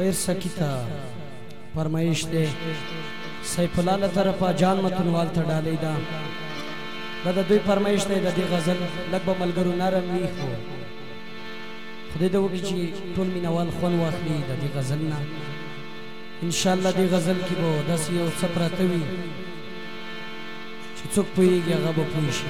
خیر سکیتا فرمایش دے سیف الله له طرفه جان متنوال ته ډالۍ ده دا د دوی فرمایش دی د دې غزل لږ به ملګرو نرم وي خو خدای دې وکړي چې ټول مینوال خوند واخلي د دې غزل نه انشاءالله دې غزل کې به داسې یو څه پراته وي چې څوک پوهېږي هغه به پوه شي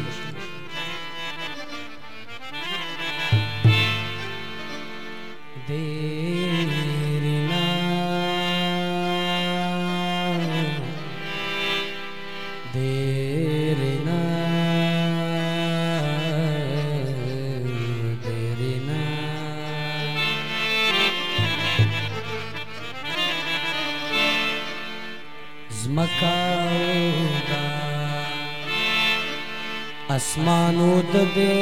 زمکاودا اسمانو دے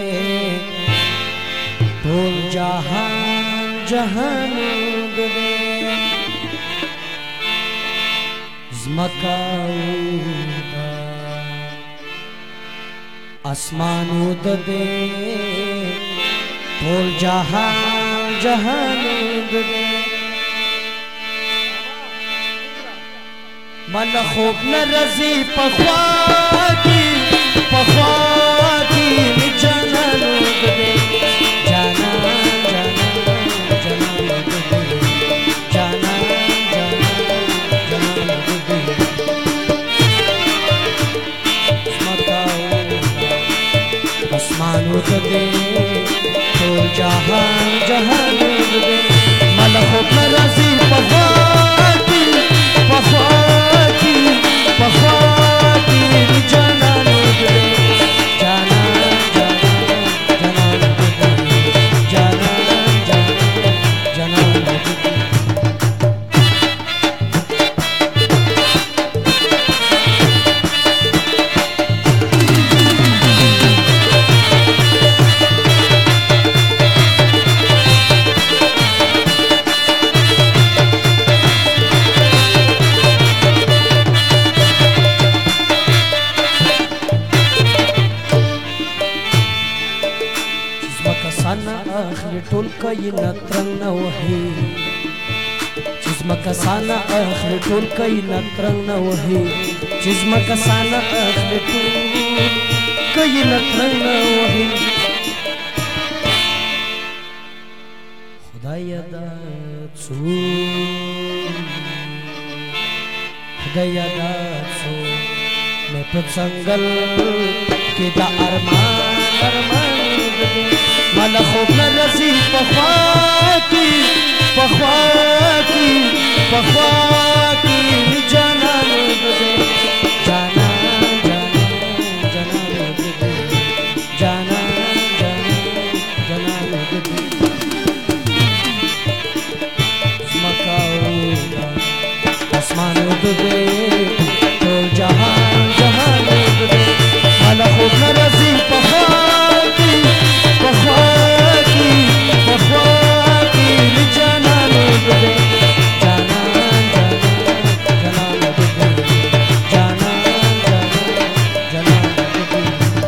ټول جهان جهان دے زمکاودا اسمانو دے ټول جهان جهان دے من خوب نرزی پخواکی می جانانو دے جانا جانا جانا دے جانا جانا جانا دے مکاو اسمانو دے تو جہان جہان دے من خوب نرزی پخواکی پخواکی جانانو دے جانا جانا جانانو دے جانا جانا جانانو دے اخلی ټول کائنات رنگ وهي چزمکا سانا اخلی ټول کائنات رنگ وهي چزمکا سانا اخلی ټول کائنات رنگ وهي خدایا دا څو خدایا دا څو مې په څنګل کې دا ارمان من خوب نرزی پخواکی جانانو دے جانا جانا جانانو دے جانا جانا جانانو دے زمکاودا اسمانو دے تو جہان جہان دے من خوب نرزی پخواکی جانانو دے جانا جانا جانانو دے جانا جانا جانانو دے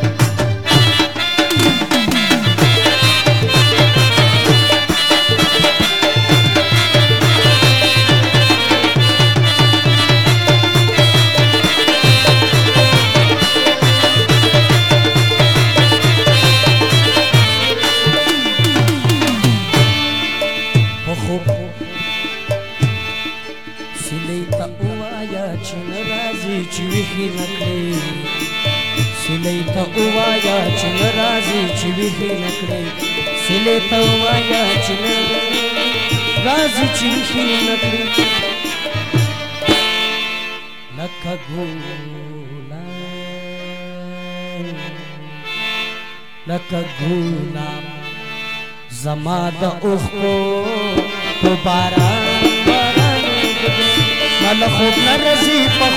سلیتا اوایا چن رازی چویخی نکلی سلیتا اوایا چن رازی چویخی نکلی سلیتا اوایا چن رازی چویخی نکلی لکا گولا زما دا اوخو تو باران من خوب نرزی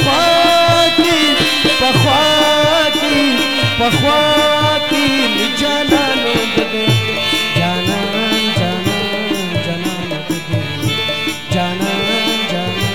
پخواکی جانانو دے جانا جانا جانانو دے جانا جانا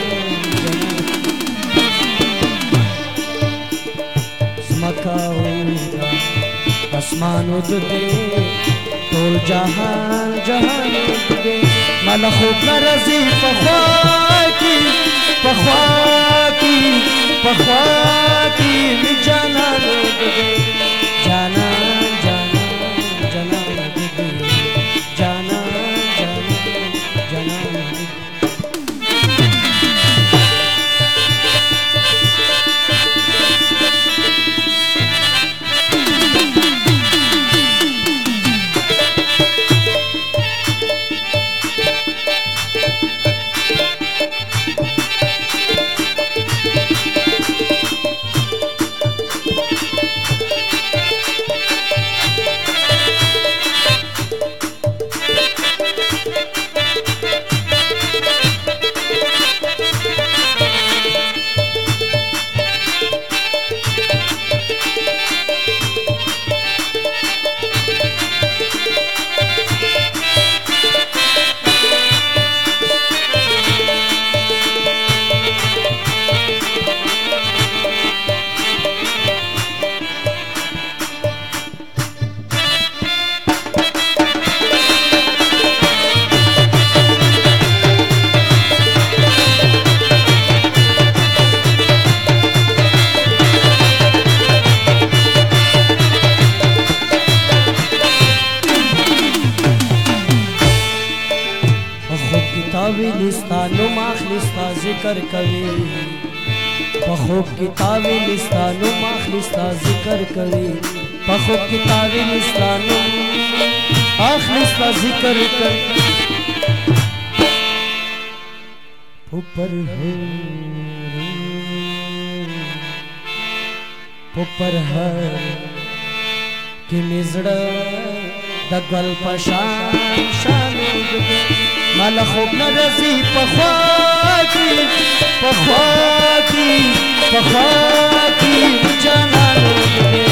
جانا زمکاودا اسمانو دے ټول جهان جهان دے مال خوب نرزی پخواکی پخواکی پخواکی می جانان دے جانان جانان جانان دے جانان جانان جانان دے ताविलिस्तानो माखलिस्ता जिक्र कवी पखोब की ताविलिस्तानो माखलिस्ता जिक्र कवी पखोब की ताविलिस्तानो आखलिस्ता जिक्र कर ऊपर है ऊपर है कि मिजड़ा दगल पशान शानूद مال خوب نرزی پخواکی پخواکی پخواکی جانانو دے